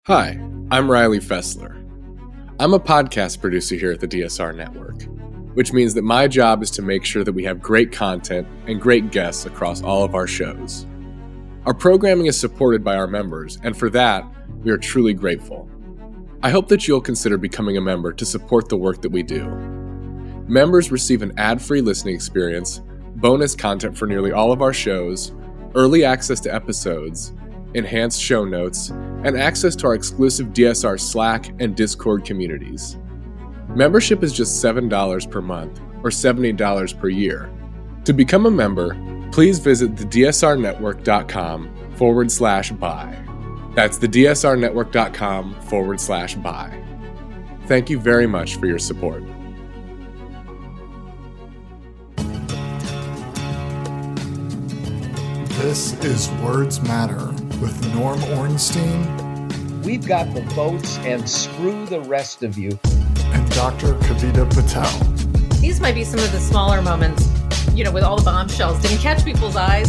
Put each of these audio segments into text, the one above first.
Hi, I'm Riley Fessler. I'm a podcast producer here at the DSR Network, which means that my job is to make sure that we have great content and great guests across all of our shows. Our programming is supported by our members, and for that, we are truly grateful. I hope that you'll consider becoming a member to support the work that we do. Members receive an ad-free listening experience, bonus content for nearly all of our shows, early access to episodes, enhanced show notes, and access to our exclusive DSR Slack and Discord communities. Membership is just $7 per month or $70 per year. To become a member, please visit thedsrnetwork.com/buy. That's thedsrnetwork.com/buy. Thank you very much for your support. This is Words Matter with Norm Ornstein. We've got the votes, and screw the rest of you. And Dr. Kavita Patel. These might be some of the smaller moments, with all the bombshells. Didn't catch people's eyes.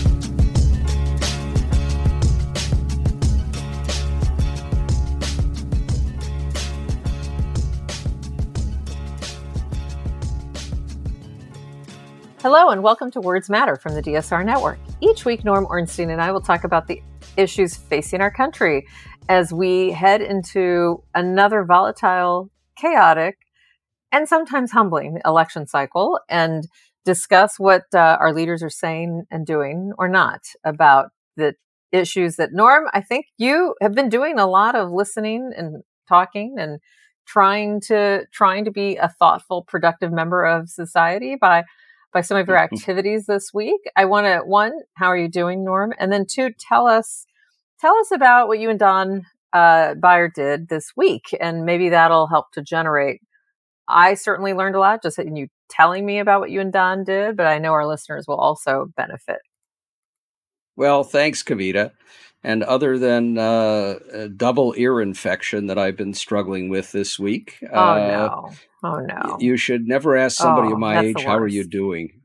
Hello, and welcome to Words Matter from the DSR Network. Each week, Norm Ornstein and I will talk about the issues facing our country as we head into another volatile, chaotic, and sometimes humbling election cycle and discuss what our leaders are saying and doing or not about the issues that, Norm, I think you have been doing a lot of listening and talking and trying to be a thoughtful, productive member of society by some of your activities this week. I want to, one, how are you doing, Norm? And then two, tell us about what you and Don Beyer did this week, and maybe that'll help to generate. I certainly learned a lot just in you telling me about what you and Don did, but I know our listeners will also benefit. Well, thanks, Kavita. And other than a double ear infection that I've been struggling with this week. Oh, no. You should never ask somebody of my age, how are you doing?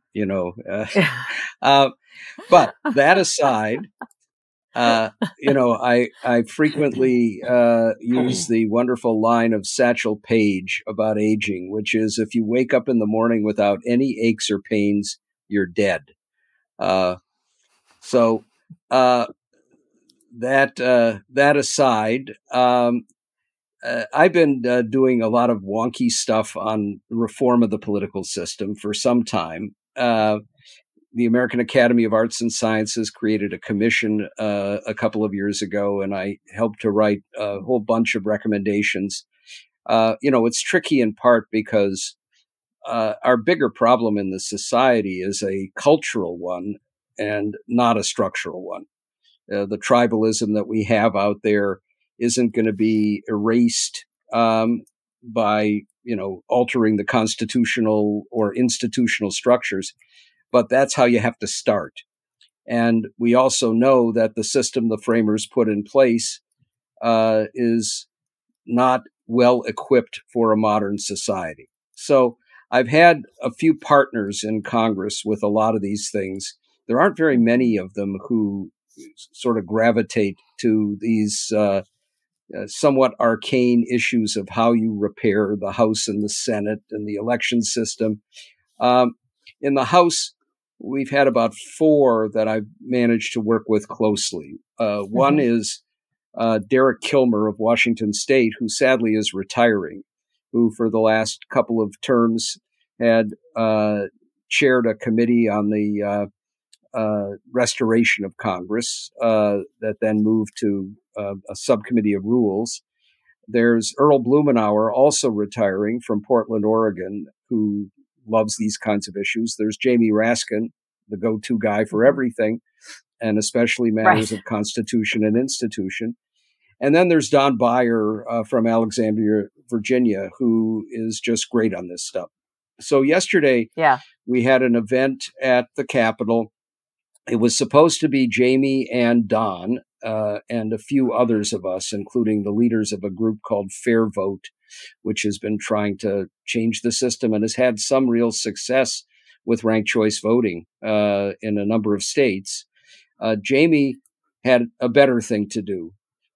But that aside, I frequently use the wonderful line of Satchel Paige about aging, which is if you wake up in the morning without any aches or pains, you're dead. So that aside, I've been doing a lot of wonky stuff on reform of the political system for some time. The American Academy of Arts and Sciences created a commission a couple of years ago, and I helped to write a whole bunch of recommendations. It's tricky in part because our bigger problem in the society is a cultural one and not a structural one. The tribalism that we have out there isn't going to be erased by, altering the constitutional or institutional structures, but that's how you have to start. And we also know that the system the framers put in place is not well equipped for a modern society. So I've had a few partners in Congress with a lot of these things. There aren't very many of them who sort of gravitate to these somewhat arcane issues of how you repair the House and the Senate and the election system. In the House, we've had about four that I've managed to work with closely. One is Derek Kilmer of Washington State, who sadly is retiring, who for the last couple of terms had chaired a committee on the restoration of Congress that then moved to a subcommittee of rules. There's Earl Blumenauer, also retiring from Portland, Oregon, who loves these kinds of issues. There's Jamie Raskin, the go-to guy for everything, and especially matters of constitution and institution. And then there's Don Beyer from Alexandria, Virginia, who is just great on this stuff. So yesterday, we had an event at the Capitol. It was supposed to be Jamie and Don and a few others of us, including the leaders of a group called Fair Vote, which has been trying to change the system and has had some real success with ranked choice voting in a number of states. Jamie had a better thing to do.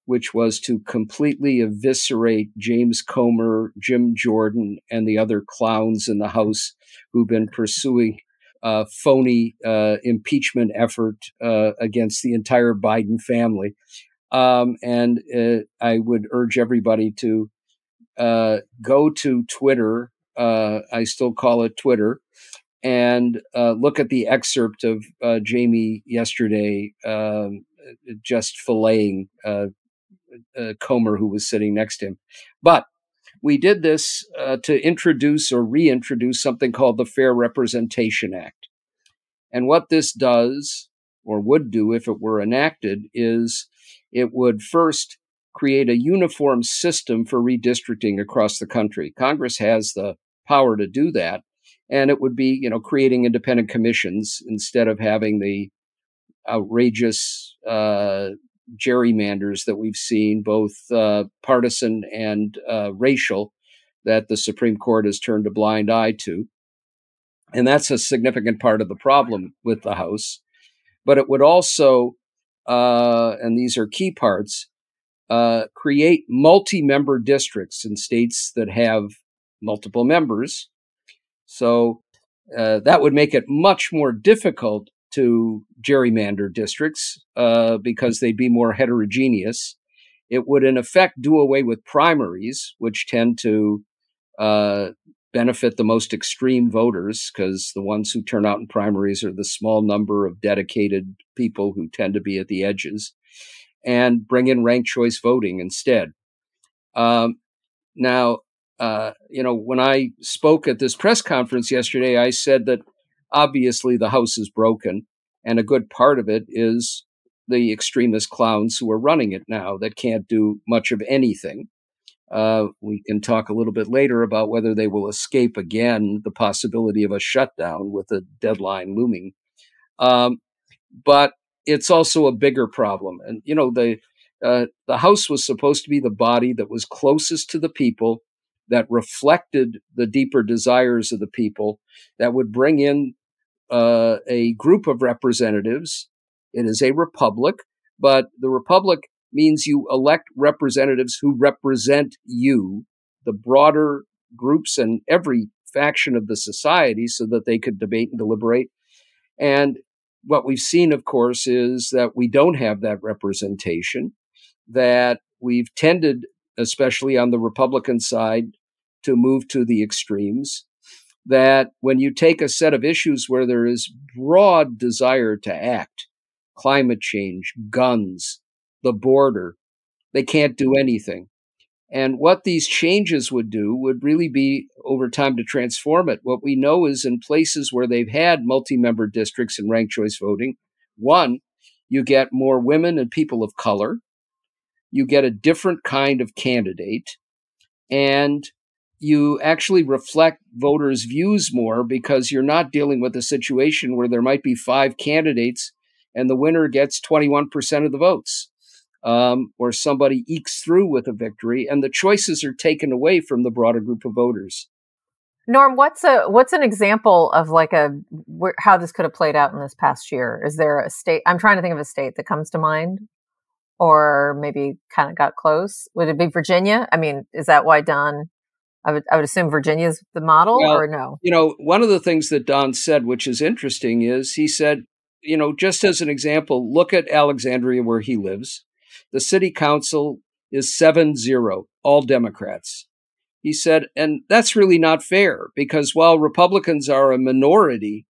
which was to completely eviscerate James Comer, Jim Jordan, and the other clowns in the House who've been pursuing a phony impeachment effort against the entire Biden family. And I would urge everybody to go to Twitter. I still call it Twitter, and look at the excerpt of Jamie yesterday just filleting Comer, who was sitting next to him. But we did this to introduce or reintroduce something called the Fair Representation Act. And what this does, or would do if it were enacted, is it would first create a uniform system for redistricting across the country. Congress has the power to do that. And it would be, creating independent commissions instead of having the outrageous gerrymanders that we've seen, both partisan and racial, that the Supreme Court has turned a blind eye to. And that's a significant part of the problem with the House. But it would also, and these are key parts, create multi-member districts in states that have multiple members. So that would make it much more difficult to gerrymander districts because they'd be more heterogeneous. It would, in effect, do away with primaries, which tend to benefit the most extreme voters, because the ones who turn out in primaries are the small number of dedicated people who tend to be at the edges, and bring in ranked choice voting instead. Now, when I spoke at this press conference yesterday, I said that obviously the House is broken, and a good part of it is the extremist clowns who are running it now that can't do much of anything. We can talk a little bit later about whether they will escape again the possibility of a shutdown with a deadline looming. But it's also a bigger problem. And, the House was supposed to be the body that was closest to the people, that reflected the deeper desires of the people, that would bring in a group of representatives. It is a republic, but the republic means you elect representatives who represent you, the broader groups and every faction of the society, so that they could debate and deliberate. And what we've seen, of course, is that we don't have that representation, that we've tended, especially on the Republican side, to move to the extremes, that when you take a set of issues where there is broad desire to act, climate change, guns, the border, they can't do anything. And what these changes would do would really be, over time, to transform it. What we know is in places where they've had multi-member districts and ranked choice voting, one, you get more women and people of color, you get a different kind of candidate, and you actually reflect voters' views more, because you're not dealing with a situation where there might be 5 candidates and the winner gets 21% of the votes, or somebody ekes through with a victory, and the choices are taken away from the broader group of voters. Norm, what's an example of how this could have played out in this past year? Is there a state? I'm trying to think of a state that comes to mind, or maybe kind of got close. Would it be Virginia? I mean, is that why Don? I would assume Virginia is the model, or no? One of the things that Don said, which is interesting, is he said, just as an example, look at Alexandria, where he lives. The city council is 7-0, all Democrats. He said, and that's really not fair, because while Republicans are a minority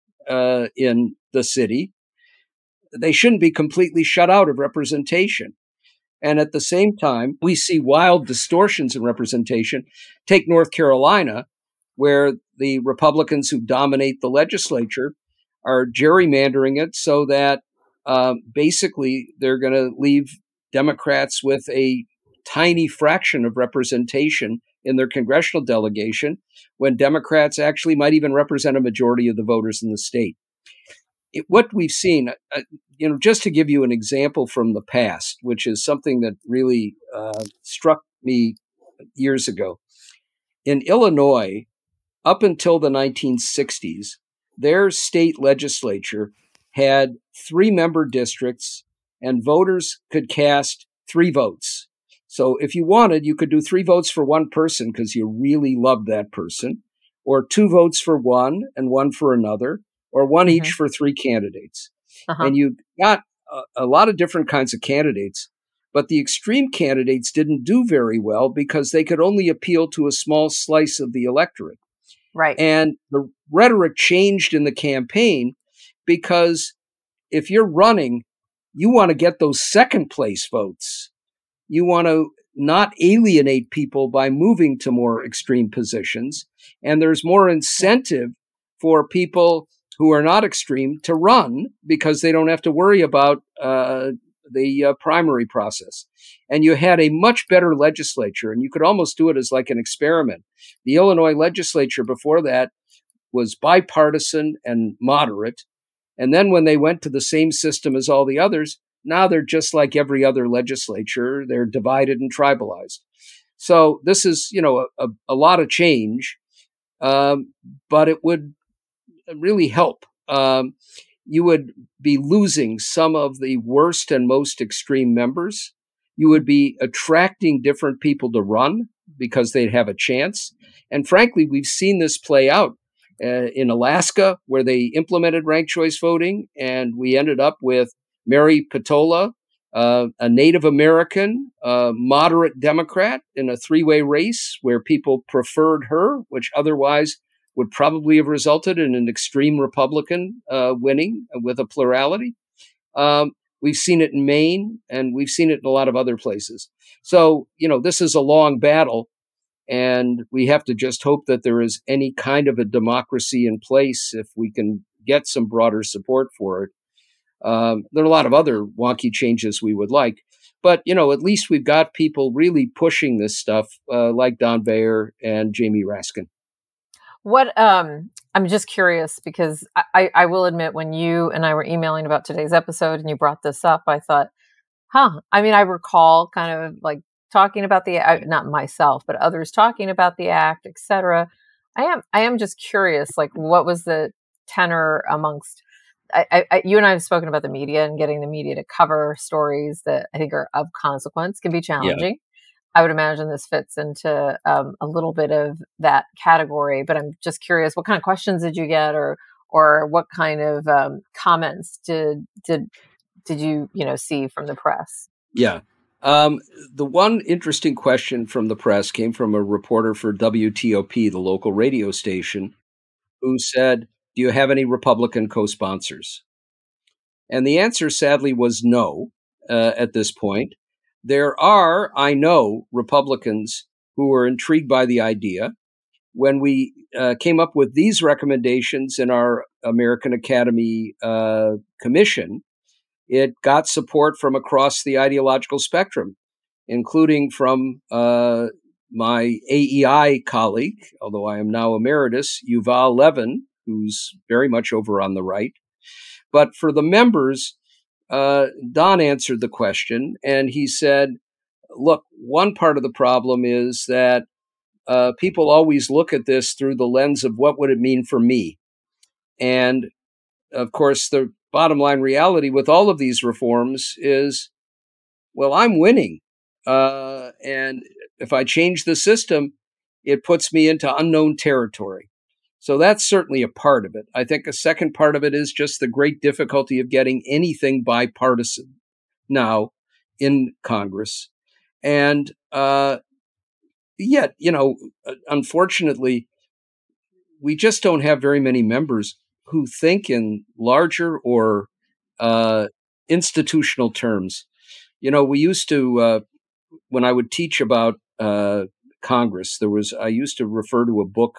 in the city, they shouldn't be completely shut out of representation. And at the same time, we see wild distortions in representation. Take North Carolina, where the Republicans who dominate the legislature are gerrymandering it so that basically they're going to leave Democrats with a tiny fraction of representation in their congressional delegation, when Democrats actually might even represent a majority of the voters in the state. What we've seen, just to give you an example from the past, which is something that really struck me years ago. In Illinois, up until the 1960s, their state legislature had 3-member districts, and voters could cast 3 votes. So if you wanted, you could do 3 votes for one person because you really loved that person, or 2 votes for one and 1 for another, or 1 each for 3 candidates. Uh-huh. And you got a lot of different kinds of candidates. But the extreme candidates didn't do very well because they could only appeal to a small slice of the electorate. Right. And the rhetoric changed in the campaign because if you're running, you want to get those second place votes. You want to not alienate people by moving to more extreme positions. And there's more incentive for people who are not extreme to run because they don't have to worry about the primary process. And you had a much better legislature, and you could almost do it as like an experiment. The Illinois legislature before that was bipartisan and moderate. And then when they went to the same system as all the others, now they're just like every other legislature. They're divided and tribalized. So this is, a lot of change, but it would really help. You would be losing some of the worst and most extreme members. You would be attracting different people to run because they'd have a chance. And frankly, we've seen this play out in Alaska, where they implemented ranked choice voting, and we ended up with Mary Patola, a Native American, moderate Democrat in a 3-way race where people preferred her, which otherwise would probably have resulted in an extreme Republican winning with a plurality. We've seen it in Maine, and we've seen it in a lot of other places. So, this is a long battle, and we have to just hope that there is any kind of a democracy in place if we can get some broader support for it. There are a lot of other wonky changes we would like, but, at least we've got people really pushing this stuff like Don Bayer and Jamie Raskin. What I'm just curious because I will admit when you and I were emailing about today's episode and you brought this up, I thought, I mean, I recall kind of like talking about not myself, but others talking about the act, etc. I am just curious, like what was the tenor amongst you and I have spoken about the media and getting the media to cover stories that I think are of consequence can be challenging. I would imagine this fits into a little bit of that category, but I'm just curious, what kind of questions did you get, or what kind of comments did you see from the press? Yeah. The one interesting question from the press came from a reporter for WTOP, the local radio station, who said, "Do you have any Republican co-sponsors?" And the answer, sadly, was no at this point. There are, I know, Republicans who are intrigued by the idea. When we came up with these recommendations in our American Academy Commission, it got support from across the ideological spectrum, including from my AEI colleague, although I am now emeritus, Yuval Levin, who's very much over on the right. But for the members, Don answered the question, and he said, look, one part of the problem is that people always look at this through the lens of what would it mean for me. And of course, the bottom line reality with all of these reforms is, well, I'm winning. And if I change the system, it puts me into unknown territory. So that's certainly a part of it. I think a second part of it is just the great difficulty of getting anything bipartisan now in Congress. And yet, unfortunately, we just don't have very many members who think in larger or institutional terms. We used to, when I would teach about Congress, I used to refer to a book,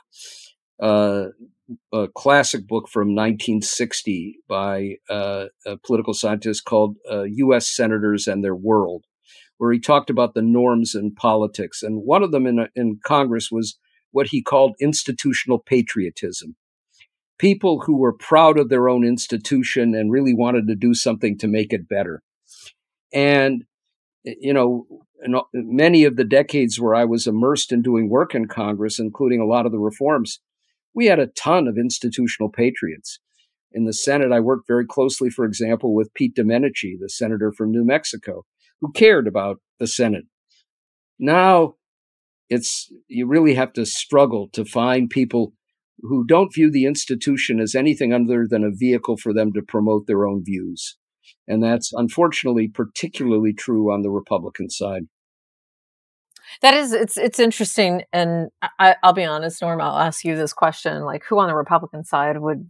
a classic book from 1960 by a political scientist called U.S. Senators and Their World, where he talked about the norms in politics. And one of them in Congress was what he called institutional patriotism. People who were proud of their own institution and really wanted to do something to make it better. And, in many of the decades where I was immersed in doing work in Congress, including a lot of the reforms, we had a ton of institutional patriots. In the Senate, I worked very closely, for example, with Pete Domenici, the senator from New Mexico, who cared about the Senate. Now you really have to struggle to find people who don't view the institution as anything other than a vehicle for them to promote their own views. And that's unfortunately particularly true on the Republican side. That is, it's interesting. And I'll be honest, Norm, I'll ask you this question, like who on the Republican side would,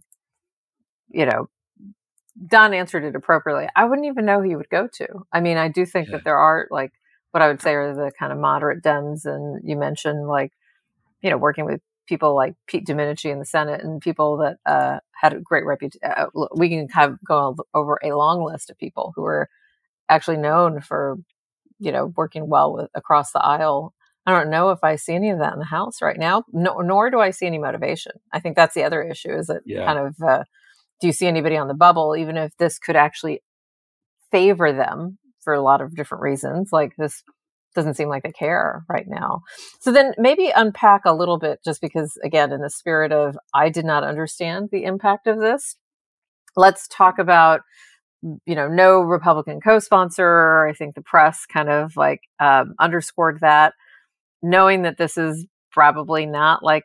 Don answered it appropriately. I wouldn't even know who you would go to. I mean, I do think that there are like what I would say are the kind of moderate Dems. And you mentioned like, working with people like Pete Domenici in the Senate and people that had a great reputation. We can kind of go over a long list of people who are actually known for, working well with across the aisle. I don't know if I see any of that in the House right now, nor do I see any motivation. I think that's the other issue is that kind of, do you see anybody on the bubble, even if this could actually favor them for a lot of different reasons? Like this doesn't seem like they care right now. So then maybe unpack a little bit, just because, again, in the spirit of I did not understand the impact of this. Let's talk about, no Republican co-sponsor. I think the press kind of like underscored that, knowing that this is probably not like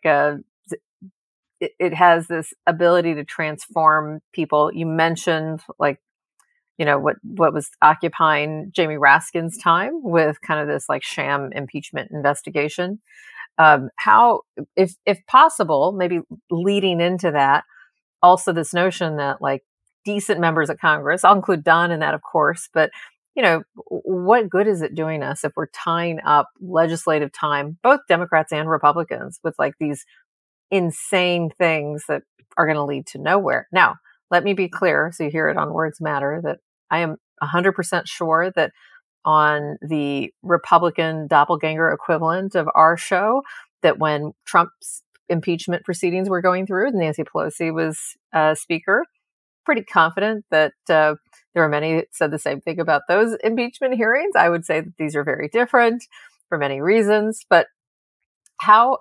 it has this ability to transform people. You mentioned like, what was occupying Jamie Raskin's time with kind of this like sham impeachment investigation. How, if possible, maybe leading into that, also this notion that like decent members of Congress, I'll include Don in that, of course, but what good is it doing us if we're tying up legislative time, both Democrats and Republicans, with like these insane things that are going to lead to nowhere? Now, let me be clear, so you hear it on Words Matter, that I am 100% sure that on the Republican doppelganger equivalent of our show, that when Trump's impeachment proceedings were going through, Nancy Pelosi was Speaker, pretty confident that there were many that said the same thing about those impeachment hearings. I would say that these are very different for many reasons, but how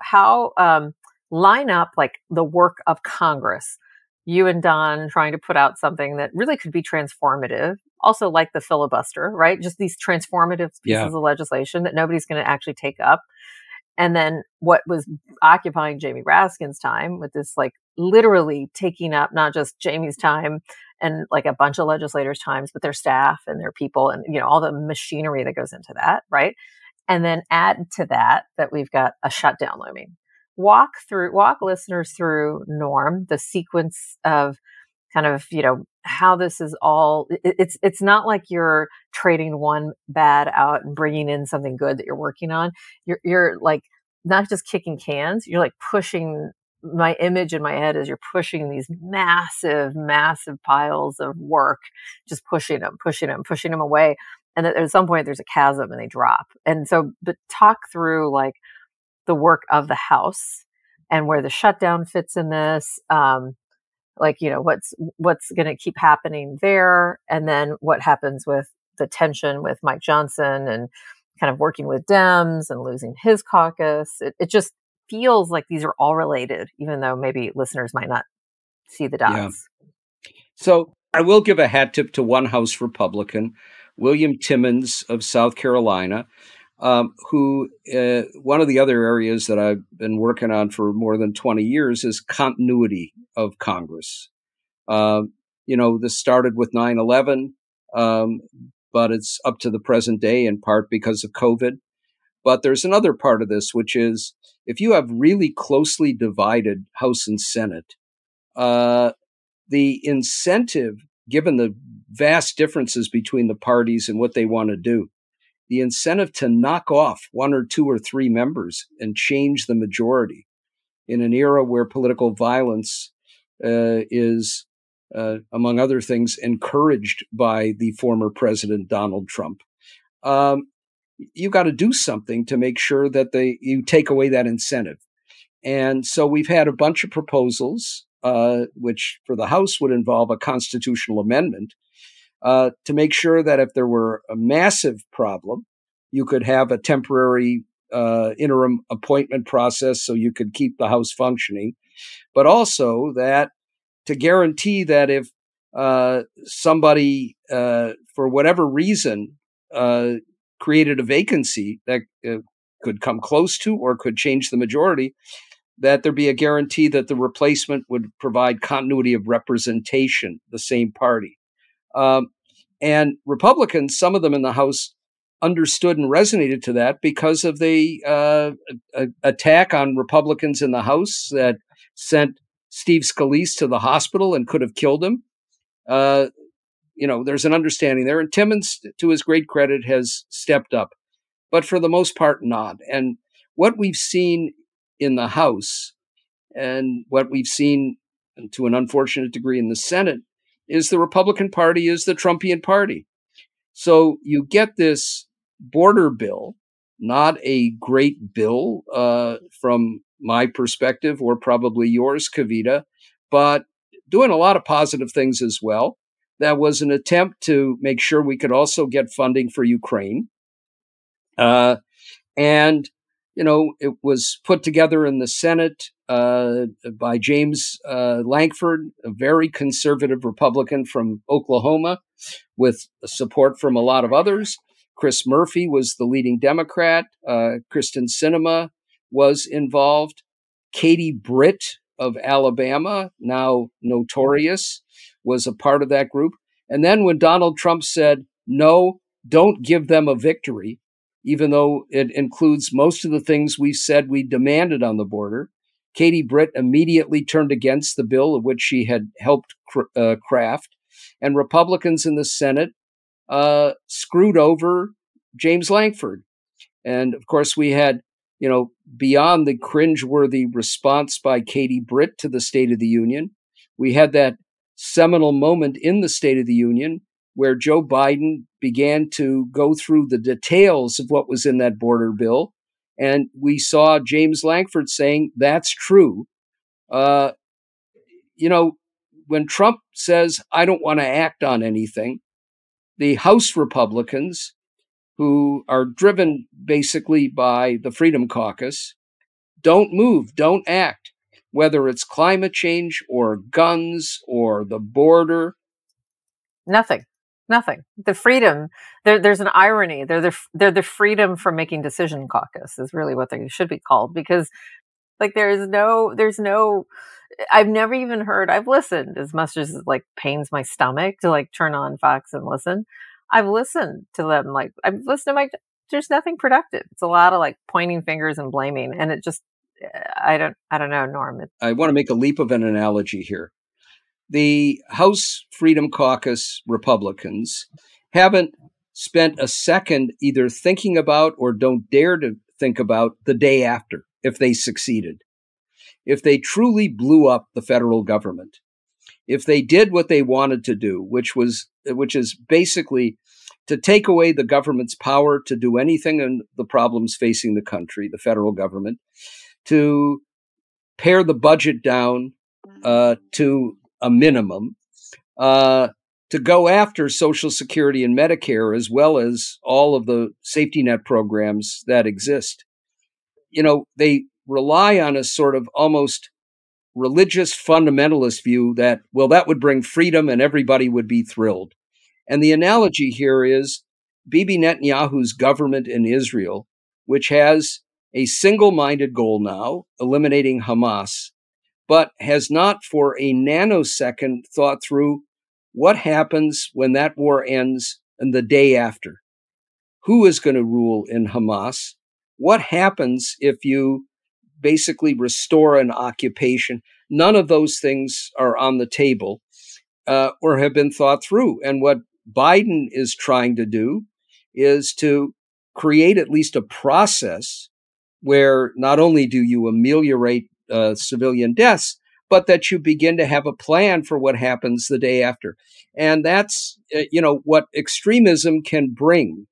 line up like the work of Congress, you and Don trying to put out something that really could be transformative, also like the filibuster, right? Just these transformative pieces of legislation that nobody's going to actually take up. And then what was occupying Jamie Raskin's time with this, like literally taking up not just Jamie's time and like a bunch of legislators' times, but their staff and their people and, all the machinery that goes into that, right? And then add to that we've got a shutdown looming. Walk listeners through, Norm, the sequence of kind of, how this is all, it's not like you're trading one bad out and bringing in something good that you're working on. You're like not just kicking cans, you're like pushing. My image in my head is you're pushing these massive, massive piles of work, just pushing them away. And at some point there's a chasm and they drop. And so, but talk through like the work of the House and where the shutdown fits in this. Like, what's going to keep happening there. And then what happens with the tension with Mike Johnson and kind of working with Dems and losing his caucus. It just feels like these are all related, even though maybe listeners might not see the dots. Yeah. So I will give a hat tip to one House Republican, William Timmons of South Carolina, who one of the other areas that I've been working on for more than 20 years is continuity of Congress. This started with 9/11, but it's up to the present day in part because of COVID. But there's another part of this, which is if you have really closely divided House and Senate, the incentive, given the vast differences between the parties and what they want to do, the incentive to knock off one or two or three members and change the majority in an era where political violence is, among other things, encouraged by the former president, Donald Trump. You got to do something to make sure that you take away that incentive. And so we've had a bunch of proposals, which for the House would involve a constitutional amendment, to make sure that if there were a massive problem, you could have a temporary interim appointment process so you could keep the House functioning, but also that to guarantee that if somebody, for whatever reason, created a vacancy that could come close to or could change the majority, that there be a guarantee that the replacement would provide continuity of representation, the same party. And Republicans, some of them in the House, understood and resonated to that because of the attack on Republicans in the House that sent Steve Scalise to the hospital and could have killed him. There's an understanding there. And Timmons, to his great credit, has stepped up, but for the most part, not. And what we've seen in the House and what we've seen to an unfortunate degree in the Senate is the Republican Party is the Trumpian party. So you get this border bill, not a great bill from my perspective or probably yours, Kavita, but doing a lot of positive things as well. That was an attempt to make sure we could also get funding for Ukraine. And it was put together in the Senate by James Lankford, a very conservative Republican from Oklahoma, with support from a lot of others. Chris Murphy was the leading Democrat. Kristen Sinema was involved. Katie Britt of Alabama, now notorious, was a part of that group. And then when Donald Trump said, no, don't give them a victory, even though it includes most of the things we said we demanded on the border, Katie Britt immediately turned against the bill of which she had helped craft. And Republicans in the Senate screwed over James Lankford. And of course, we had, beyond the cringeworthy response by Katie Britt to the State of the Union, we had that seminal moment in the State of the Union where Joe Biden began to go through the details of what was in that border bill. And we saw James Lankford saying, that's true. When Trump says, I don't want to act on anything, the House Republicans, who are driven basically by the Freedom Caucus, don't move, don't act, whether it's climate change or guns or the border. Nothing. The freedom. There's an irony. They're the freedom from making decision caucus is really what they should be called, because there's no. I've never even heard. I've listened as much as it pains my stomach to turn on Fox and listen. I've listened to them. I've listened to there's nothing productive. It's a lot of pointing fingers and blaming, and it just I don't know, Norm. I want to make a leap of an analogy here. The House Freedom Caucus Republicans haven't spent a second either thinking about or don't dare to think about the day after if they succeeded. If they truly blew up the federal government, if they did what they wanted to do, which is basically to take away the government's power to do anything in the problems facing the country, the federal government, to pare the budget down to a minimum, to go after Social Security and Medicare, as well as all of the safety net programs that exist. They rely on a sort of almost religious fundamentalist view that, well, that would bring freedom and everybody would be thrilled. And the analogy here is Bibi Netanyahu's government in Israel, which has a single-minded goal now, eliminating Hamas, but has not for a nanosecond thought through what happens when that war ends and the day after. Who is going to rule in Hamas? What happens if you basically restore an occupation? None of those things are on the table or have been thought through. And what Biden is trying to do is to create at least a process where not only do you ameliorate civilian deaths, but that you begin to have a plan for what happens the day after. And that's, what extremism can bring,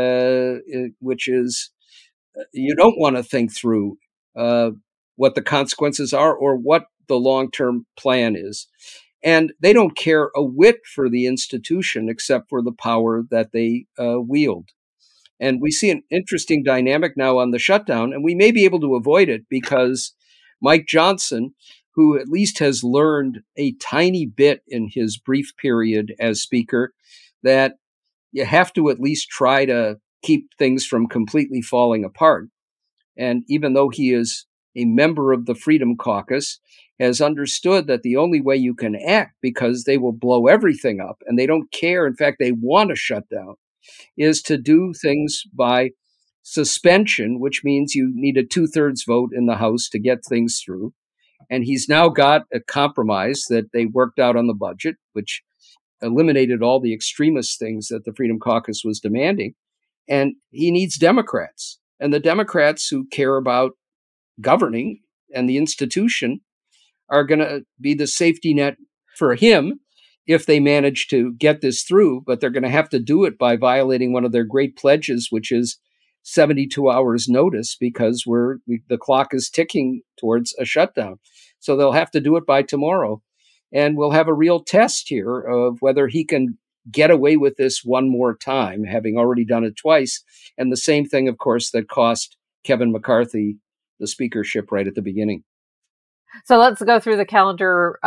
which is you don't want to think through what the consequences are or what the long-term plan is. And they don't care a whit for the institution except for the power that they wield. And we see an interesting dynamic now on the shutdown, and we may be able to avoid it because Mike Johnson, who at least has learned a tiny bit in his brief period as speaker, that, you have to at least try to keep things from completely falling apart. And even though he is a member of the Freedom Caucus, has understood that the only way you can act, because they will blow everything up and they don't care, in fact, they want to shut down, is to do things by suspension, which means you need a 2/3 vote in the House to get things through. And he's now got a compromise that they worked out on the budget, which eliminated all the extremist things that the Freedom Caucus was demanding. And he needs Democrats. And the Democrats who care about governing and the institution are going to be the safety net for him if they manage to get this through. But they're going to have to do it by violating one of their great pledges, which is 72 hours notice, because the clock is ticking towards a shutdown. So they'll have to do it by tomorrow. And we'll have a real test here of whether he can get away with this one more time, having already done it twice. And the same thing, of course, that cost Kevin McCarthy the speakership right at the beginning. So let's go through the calendar.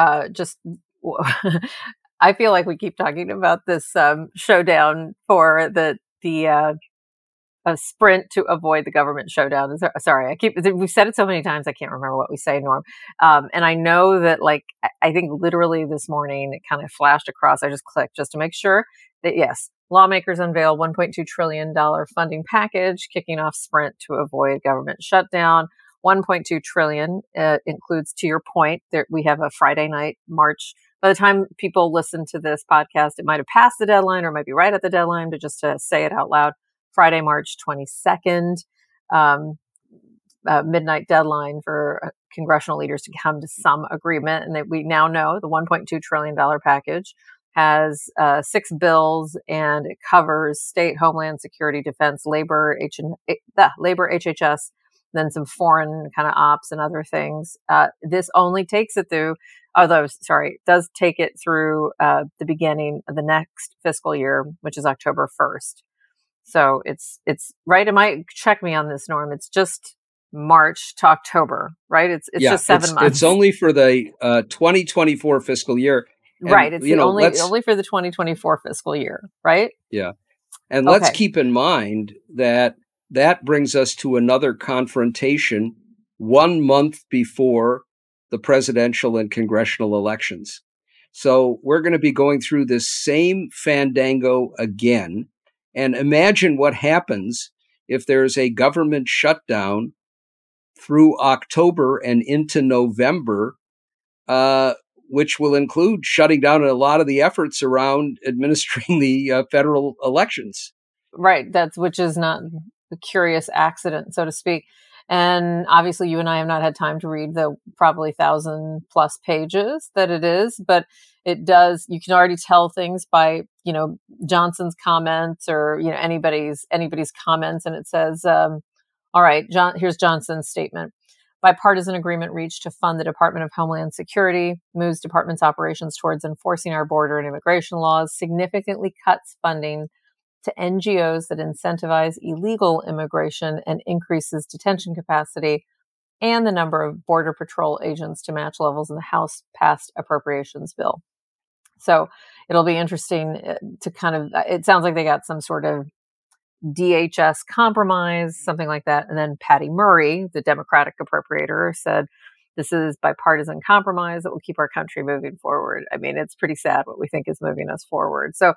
I feel like we keep talking about this showdown for the a sprint to avoid the government showdown. Sorry, we've said it so many times, I can't remember what we say, Norm. And I know that, I think literally this morning, it kind of flashed across. I just clicked just to make sure that, yes, lawmakers unveil $1.2 trillion funding package, kicking off sprint to avoid government shutdown. $1.2 trillion includes, to your point, we have a Friday night march. By the time people listen to this podcast, it might have passed the deadline or might be right at the deadline, but just to say it out loud, Friday, March 22nd, midnight deadline for congressional leaders to come to some agreement. And that we now know the $1.2 trillion package has 6 bills, and it covers state, homeland security, defense, labor, HHS, then some foreign kind of ops and other things. This only takes it through, does take it through the beginning of the next fiscal year, which is October 1st. So it's right. It might check me on this, Norm. It's just March to October, right? It's just 7 months. It's only for the 2024 fiscal year. And, right. It's only for the 2024 fiscal year, right? Yeah. And let's keep in mind that brings us to another confrontation 1 month before the presidential and congressional elections. So we're going to be going through this same fandango again. And imagine what happens if there's a government shutdown through October and into November, which will include shutting down a lot of the efforts around administering the federal elections. Right. Which is not a curious accident, so to speak. And obviously you and I have not had time to read the probably 1,000+ pages that it is, but it does, you can already tell things by, Johnson's comments or, anybody's comments. And it says, all right, here's Johnson's statement. Bipartisan agreement reached to fund the Department of Homeland Security, moves department's operations towards enforcing our border and immigration laws, significantly cuts funding to NGOs that incentivize illegal immigration, and increases detention capacity and the number of Border Patrol agents to match levels in the House passed appropriations bill. So it'll be interesting to it sounds like they got some sort of DHS compromise, something like that. And then Patty Murray, the Democratic appropriator, said, this is bipartisan compromise that will keep our country moving forward. I mean, it's pretty sad what we think is moving us forward. So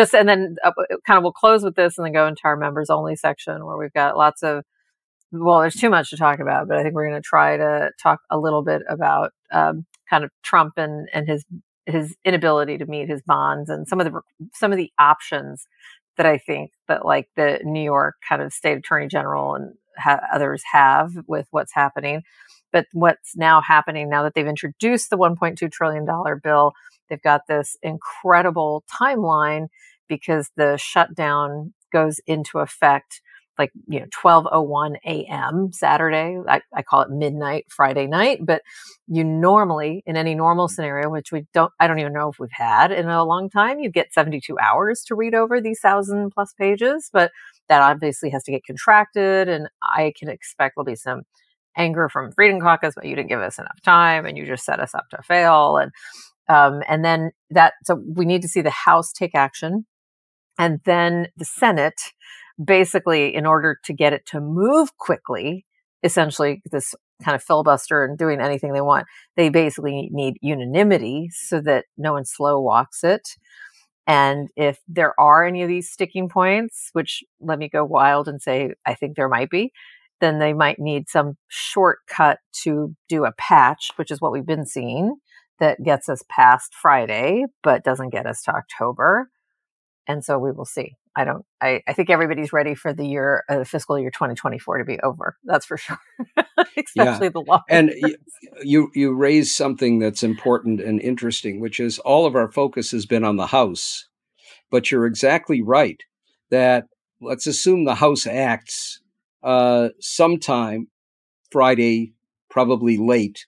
we'll close with this and then go into our members only section, where we've got lots of, there's too much to talk about, but I think we're going to try to talk a little bit about kind of Trump and his inability to meet his bonds, and some of the options that I think that the New York kind of state attorney general and others have with what's happening. But what's now happening, now that they've introduced the $1.2 trillion bill, they've got this incredible timeline, because the shutdown goes into effect 12:01 a.m. Saturday. I call it midnight Friday night, but you normally, in any normal scenario, which I don't even know if we've had in a long time, you get 72 hours to read over these 1,000+ pages, but that obviously has to get contracted, and I can expect there'll be some anger from Freedom Caucus, but you didn't give us enough time and you just set us up to fail. And then so we need to see the House take action And then the Senate, basically, in order to get it to move quickly, essentially this kind of filibuster and doing anything they want, they basically need unanimity so that no one slow walks it. And if there are any of these sticking points, which let me go wild and say I think there might be, then they might need some shortcut to do a patch, which is what we've been seeing, that gets us past Friday, but doesn't get us to October. And so we will see. I think everybody's ready for the fiscal year 2024 to be over. That's for sure. Especially the law. And you raise something that's important and interesting, which is all of our focus has been on the House. But you're exactly right that let's assume the House acts sometime Friday, probably late.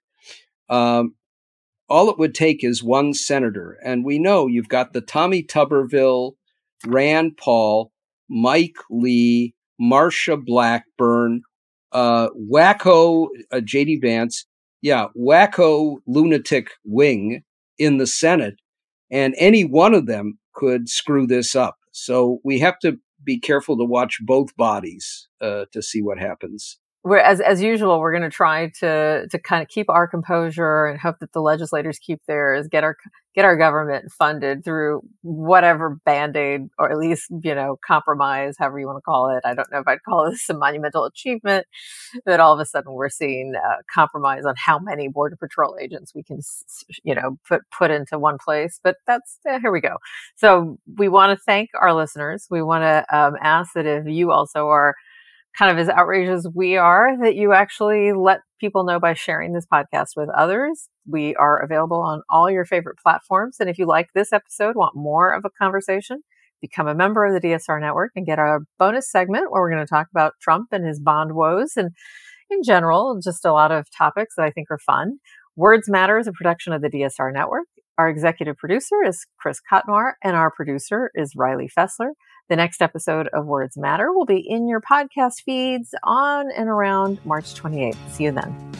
All it would take is one senator. And we know you've got the Tommy Tuberville, Rand Paul, Mike Lee, Marsha Blackburn, wacko J.D. Vance, wacko lunatic wing in the Senate. And any one of them could screw this up. So we have to be careful to watch both bodies to see what happens. As usual, we're going to try to kind of keep our composure and hope that the legislators keep theirs, get our government funded through whatever Band-Aid or at least, compromise, however you want to call it. I don't know if I'd call this a monumental achievement that all of a sudden we're seeing compromise on how many Border Patrol agents we can, put into one place. But that's, here we go. So we want to thank our listeners. We want to ask that if you also are kind of as outrageous as we are, that you actually let people know by sharing this podcast with others. We are available on all your favorite platforms. And if you like this episode, want more of a conversation, become a member of the DSR Network and get our bonus segment where we're going to talk about Trump and his bond woes and in general, just a lot of topics that I think are fun. Words Matter is a production of the DSR Network. Our executive producer is Chris Cotnoir, and our producer is Riley Fessler. The next episode of Words Matter will be in your podcast feeds on and around March 28th. See you then.